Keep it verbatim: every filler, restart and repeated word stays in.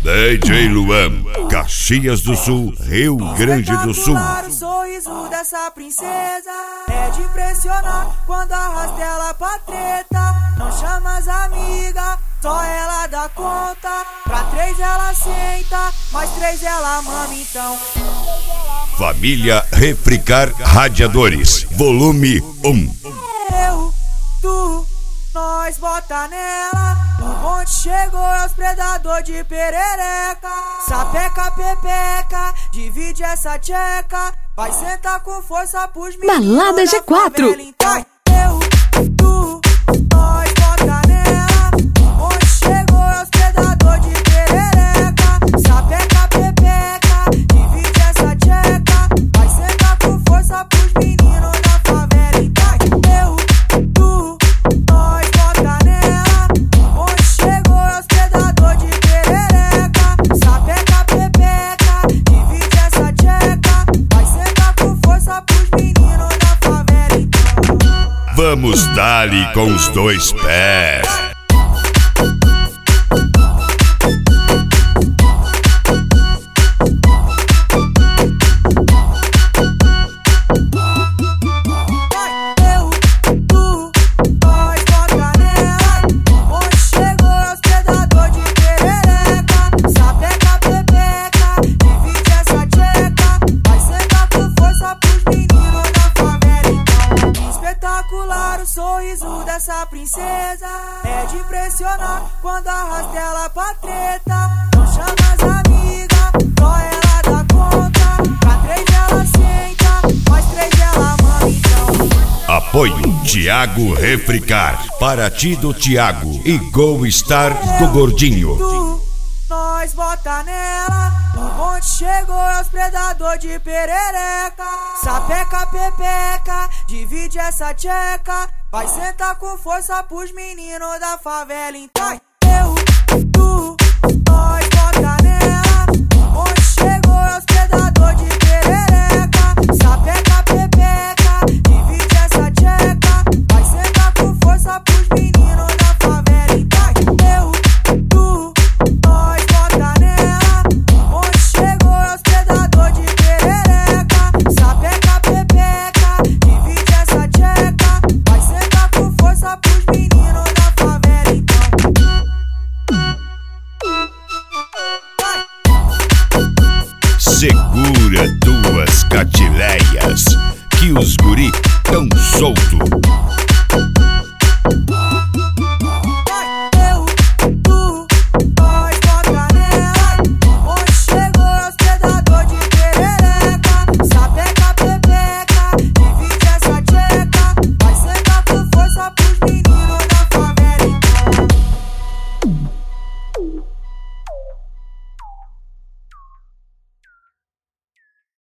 D J Luan, Caxias do Sul, Rio Grande do Sul. O sorriso dessa princesa é de impressionar quando arrasta ela pra treta. Não chama as amigas, só ela dá conta. Pra três ela senta, mais três ela mama então. Família Refricar Radiadores, volume um. Eu, tu, nós bota nela. O bonde chegou, é os predador de perereca. Sapeca, pepeca, divide essa tcheca. Vai sentar com força pros meninos. Balada G quatro. Eu, tu, nós bota nela. O bonde chegou, é os predador de perereca. Sapeca, pepeca, divide essa tcheca. Vai sentar com força pros meninos da favela. Eu, tu, nós bota nela. O bonde chegou, é os predador de perereca. Sapeca, pepeca, divide essa tcheca. Vai sentar com força pros meninos da favela. Vamos dar-lhe com os dois pés. O sorriso dessa princesa é de impressionar quando arrasta ela pra treta. Não chama as amigas, só ela dá conta. Pra três ela senta, mais três ela mama então. Apoio Thiago Refricar, Paraty do Thiago e Go Star do Gordinho. Tu, nós bota nela. O bonde chegou, é os predador de perereca. Sapeca, pepeca, divide essa tcheca. Vai sentar com força pros meninos da favela então. Eu, tu, nós bota nela. O bonde chegou, é os predador de perereca. Sapeca, pepeca, divide essa tcheca. Vai sentar com força pros meninos da favela então. Eu, tu, nós bota nela. O bonde chegou, é os predador de perereca. Sapeca, pepeca, divide essa tcheca. Vai sentar com força pros meninos da favela então. Segura duas catileias, que os guri tão solto.